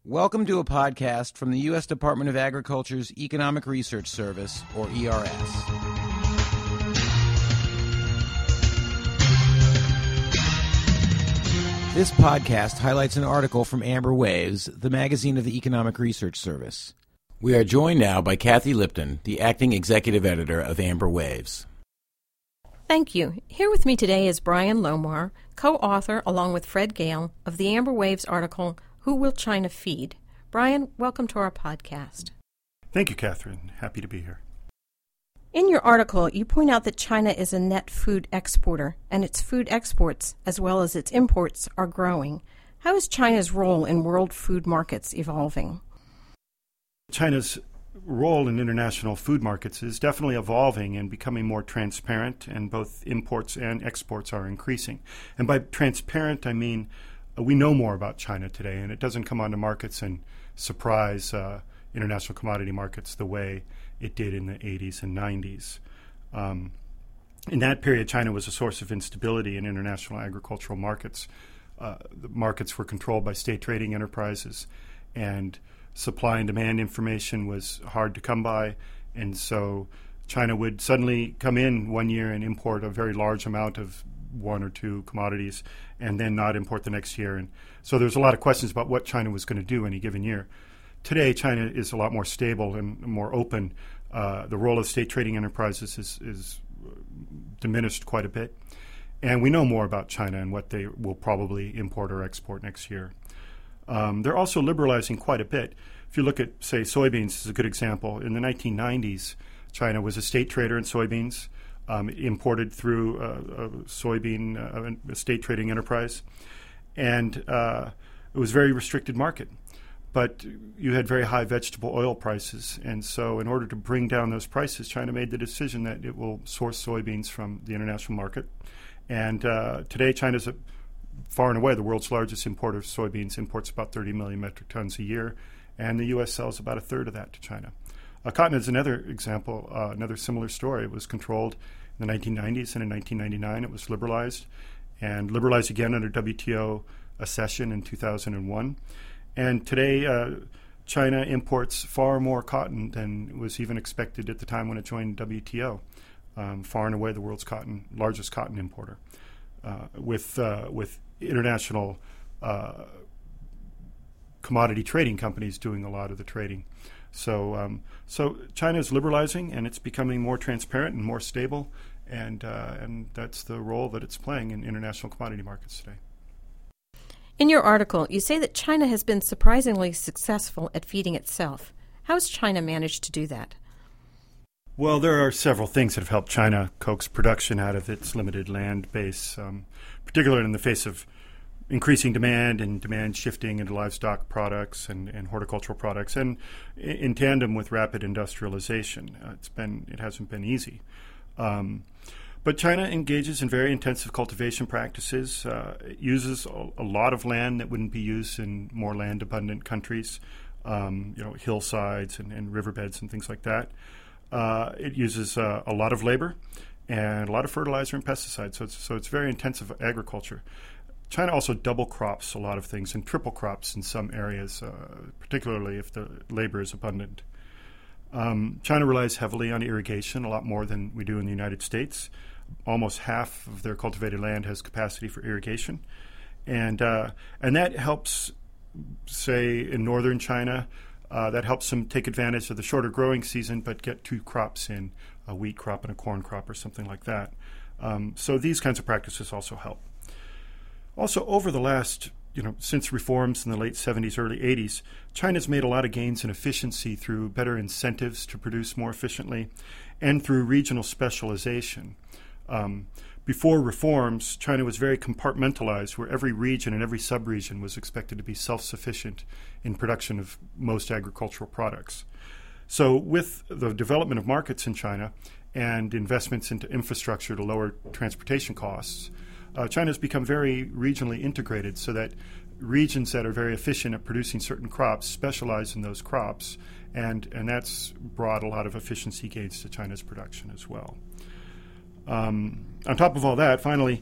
Welcome to a podcast from the U.S. Department of Agriculture's Economic Research Service, or ERS. This podcast highlights an article from Amber Waves, the magazine of the Economic Research Service. We are joined now by Kathy Lipton, the acting executive editor of Amber Waves. Thank you. Here with me today is Brian Lomar, co-author, along with Fred Gale, of the Amber Waves article, Who Will China Feed? Brian, welcome to our podcast. Thank you, Catherine. Happy to be here. In your article, you point out that China is a net food exporter, and its food exports, as well as its imports, are growing. How is China's role in world food markets evolving? China's role in international food markets is definitely evolving and becoming more transparent, and both imports and exports are increasing. And by transparent, I mean we know more about China today, and it doesn't come onto markets and surprise international commodity markets the way it did in the 80s and 90s. In that period, China was a source of instability in international agricultural markets. The markets were controlled by state trading enterprises, and supply and demand information was hard to come by, and so China would suddenly come in one year and import a very large amount of one or two commodities and then not import the next year. And so there's a lot of questions about what China was going to do any given year. Today, China is a lot more stable and more open. The role of state trading enterprises is diminished quite a bit. And we know more about China and what they will probably import or export next year. They're also liberalizing quite a bit. If you look at, say, soybeans is a good example. In the 1990s, China was a state trader in soybeans, imported through a state trading enterprise, and it was a very restricted market. But you had very high vegetable oil prices, and so in order to bring down those prices, China made the decision that it will source soybeans from the international market. And today, China's far and away the world's largest importer of soybeans, imports about 30 million metric tons a year, and the U.S. sells about a third of that to China. Cotton is another example, another similar story. It was controlled in the 1990s, and in 1999 it was liberalized, and liberalized again under WTO accession in 2001. And today, China imports far more cotton than was even expected at the time when it joined WTO, far and away the world's largest cotton importer, with international commodity trading companies doing a lot of the trading. So China is liberalizing, and it's becoming more transparent and more stable, and that's the role that it's playing in international commodity markets today. In your article, you say that China has been surprisingly successful at feeding itself. How has China managed to do that? Well, there are several things that have helped China coax production out of its limited land base, particularly in the face of increasing demand and demand shifting into livestock products and horticultural products, and in tandem with rapid industrialization. It hasn't been easy. But China engages in very intensive cultivation practices. It uses a lot of land that wouldn't be used in more land-abundant countries, hillsides and riverbeds and things like that. It uses a lot of labor and a lot of fertilizer and pesticides, so it's very intensive agriculture. China also double crops a lot of things and triple crops in some areas, particularly if the labor is abundant. China relies heavily on irrigation, a lot more than we do in the United States. Almost half of their cultivated land has capacity for irrigation. And that helps, say, in northern China, that helps them take advantage of the shorter growing season but get two crops in, a wheat crop and a corn crop or something like that. So these kinds of practices also help. Also, over the last, since reforms in the late 70s, early 80s, China's made a lot of gains in efficiency through better incentives to produce more efficiently and through regional specialization. Before reforms, China was very compartmentalized, where every region and every sub-region was expected to be self-sufficient in production of most agricultural products. So with the development of markets in China and investments into infrastructure to lower transportation costs, China has become very regionally integrated, so that regions that are very efficient at producing certain crops specialize in those crops, and that's brought a lot of efficiency gains to China's production as well. On top of all that, finally,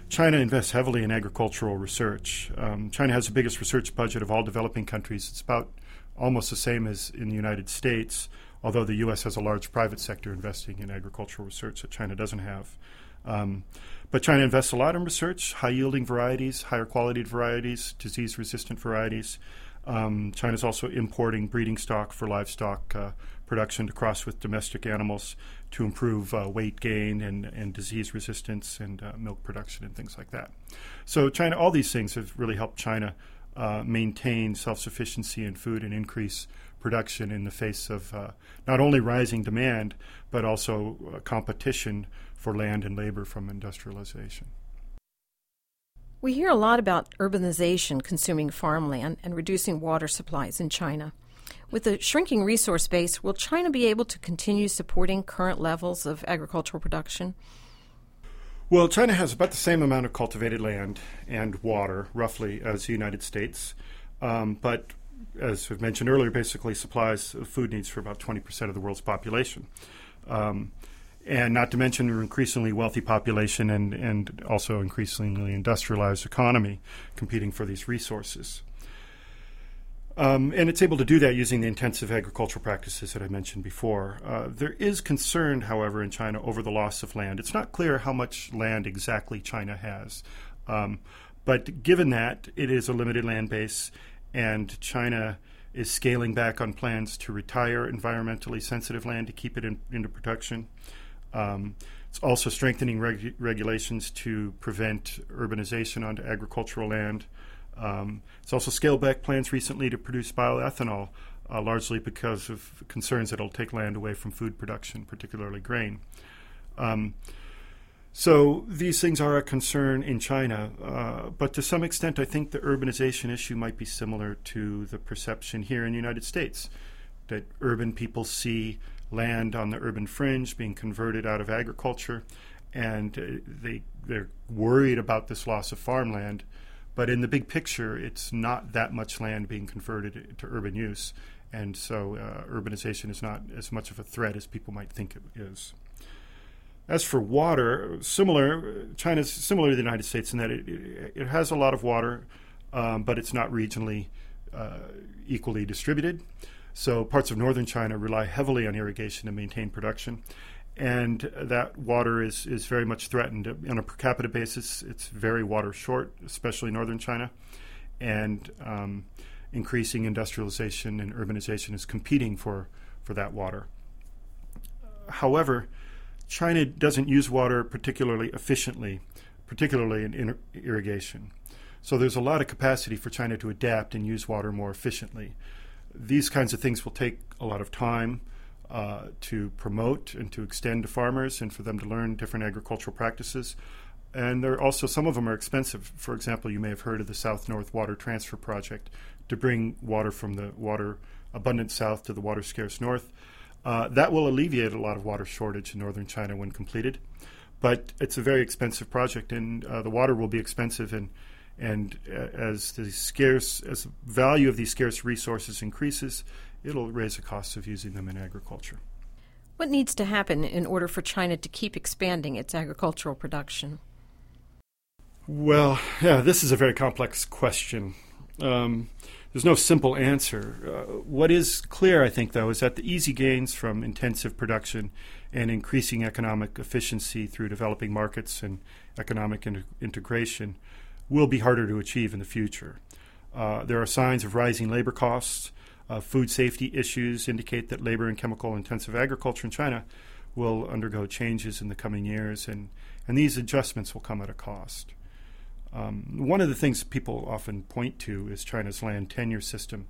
China invests heavily in agricultural research. China has the biggest research budget of all developing countries. It's about almost the same as in the United States, although the U.S. has a large private sector investing in agricultural research that China doesn't have. But China invests a lot in research, high-yielding varieties, higher quality varieties, disease-resistant varieties. China's also importing breeding stock for livestock production to cross with domestic animals to improve weight gain and disease resistance and milk production and things like that. So China, all these things have really helped China maintain self-sufficiency in food and increase production in the face of not only rising demand, but also competition for land and labor from industrialization. We hear a lot about urbanization consuming farmland and reducing water supplies in China. With a shrinking resource base, will China be able to continue supporting current levels of agricultural production? Well, China has about the same amount of cultivated land and water, roughly, as the United States. But as we've mentioned earlier, basically supplies food needs for about 20% of the world's population. And not to mention an increasingly wealthy population and also increasingly industrialized economy competing for these resources. And it's able to do that using the intensive agricultural practices that I mentioned before. There is concern, however, in China over the loss of land. It's not clear how much land exactly China has. But given that it is a limited land base and China is scaling back on plans to retire environmentally sensitive land to keep it into production, it's also strengthening regulations to prevent urbanization onto agricultural land. It's also scaled back plans recently to produce bioethanol, largely because of concerns that it'll take land away from food production, particularly grain. So these things are a concern in China, but to some extent I think the urbanization issue might be similar to the perception here in the United States, that urban people see land on the urban fringe being converted out of agriculture, and they're worried about this loss of farmland. But in the big picture, it's not that much land being converted to urban use, and so urbanization is not as much of a threat as people might think it is. As for water, China's similar to the United States in that it has a lot of water, but it's not regionally equally distributed. So parts of northern China rely heavily on irrigation to maintain production, and that water is very much threatened. On a per capita basis, it's very water short, especially northern China, and increasing industrialization and urbanization is competing for that water. However, China doesn't use water particularly efficiently, particularly in irrigation. So there's a lot of capacity for China to adapt and use water more efficiently. These kinds of things will take a lot of time to promote and to extend to farmers and for them to learn different agricultural practices. And there are also, some of them are expensive. For example, you may have heard of the South-North Water Transfer Project to bring water from the water abundant south to the water scarce north. That will alleviate a lot of water shortage in northern China when completed. But it's a very expensive project, and the water will be expensive, and as the value of these scarce resources increases, it'll raise the cost of using them in agriculture. What needs to happen in order for China to keep expanding its agricultural production? Well, yeah, this is a very complex question. There's no simple answer. What is clear, I think, though, is that the easy gains from intensive production and increasing economic efficiency through developing markets and economic integration will be harder to achieve in the future. There are signs of rising labor costs. Food safety issues indicate that labor and chemical-intensive agriculture in China will undergo changes in the coming years, and these adjustments will come at a cost. One of the things people often point to is China's land tenure system.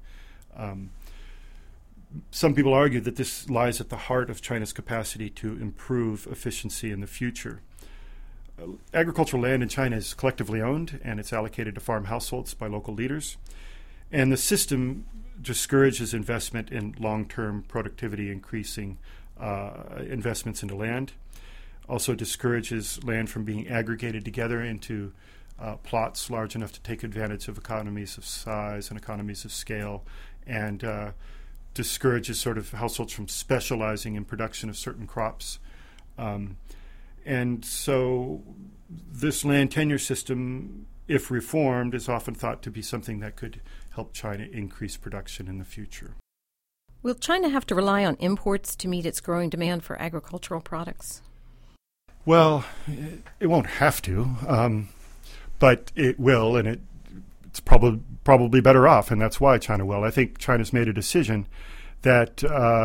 Some people argue that this lies at the heart of China's capacity to improve efficiency in the future. Agricultural land in China is collectively owned, and it's allocated to farm households by local leaders. And the system discourages investment in long-term productivity, increasing investments into land. Also discourages land from being aggregated together into plots large enough to take advantage of economies of size and economies of scale, and discourages sort of households from specializing in production of certain crops. And so this land tenure system, if reformed, is often thought to be something that could help China increase production in the future. Will China have to rely on imports to meet its growing demand for agricultural products? Well, it won't have to, but it will, and it's probably better off, and that's why China will. I think China's made a decision that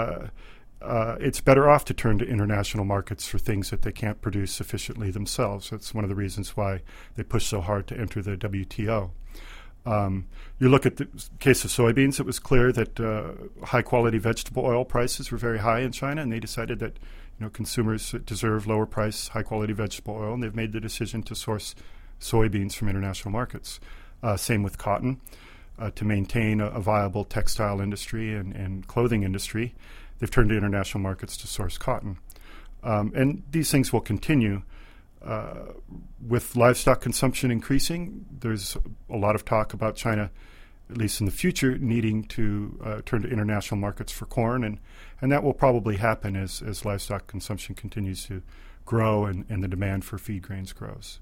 it's better off to turn to international markets for things that they can't produce sufficiently themselves. That's one of the reasons why they push so hard to enter the WTO. You look at the case of soybeans, it was clear that high-quality vegetable oil prices were very high in China, and they decided that consumers deserve lower-price, high-quality vegetable oil, and they've made the decision to source soybeans from international markets. Same with cotton. To maintain a viable textile industry and clothing industry, they've turned to international markets to source cotton. And these things will continue. With livestock consumption increasing, there's a lot of talk about China, at least in the future, needing to turn to international markets for corn, and that will probably happen as livestock consumption continues to grow and the demand for feed grains grows.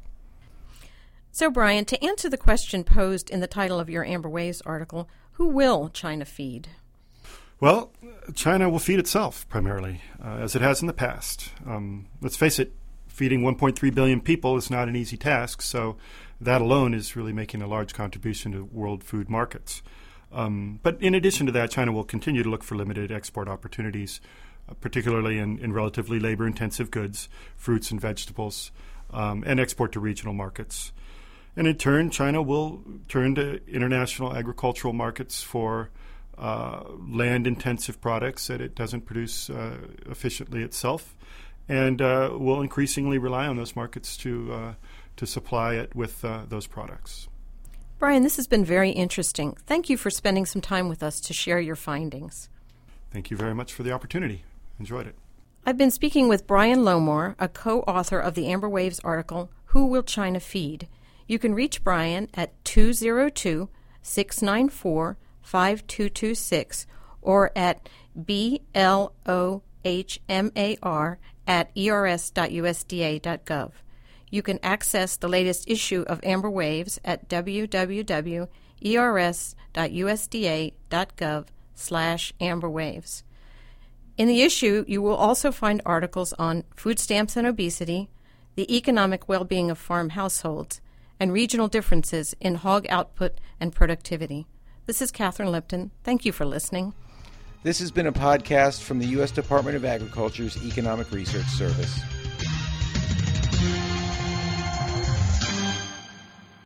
So, Brian, to answer the question posed in the title of your Amber Waves article, who will China feed? Well, China will feed itself primarily, as it has in the past. Let's face it, feeding 1.3 billion people is not an easy task, so that alone is really making a large contribution to world food markets. But in addition to that, China will continue to look for limited export opportunities, particularly in relatively labor-intensive goods, fruits and vegetables, and export to regional markets. And in turn, China will turn to international agricultural markets for land-intensive products that it doesn't produce efficiently itself, and will increasingly rely on those markets to supply it with those products. Brian, this has been very interesting. Thank you for spending some time with us to share your findings. Thank you very much for the opportunity. Enjoyed it. I've been speaking with Brian Lomore, a co-author of the Amber Waves article, Who Will China Feed? You can reach Brian at 202-694-5226 or at BLOHMAR@ers.usda.gov. You can access the latest issue of Amber Waves at www.ers.usda.gov/amberwaves. In the issue, you will also find articles on food stamps and obesity, the economic well-being of farm households, and regional differences in hog output and productivity. This is Catherine Lipton. Thank you for listening. This has been a podcast from the U.S. Department of Agriculture's Economic Research Service.